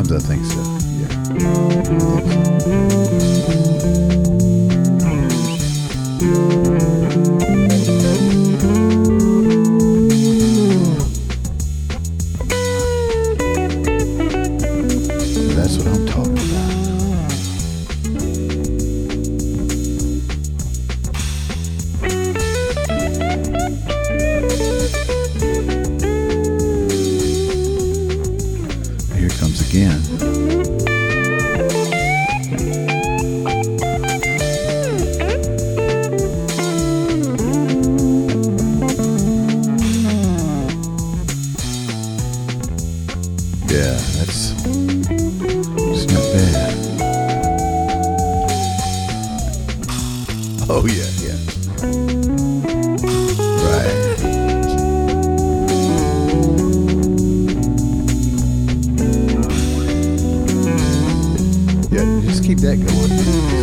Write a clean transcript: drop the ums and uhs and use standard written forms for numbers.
drums, I think so. Yeah. That's what I'm talking about. Here it comes again. Yeah, that's not bad. Oh yeah, yeah. Right. Yeah, just keep that going.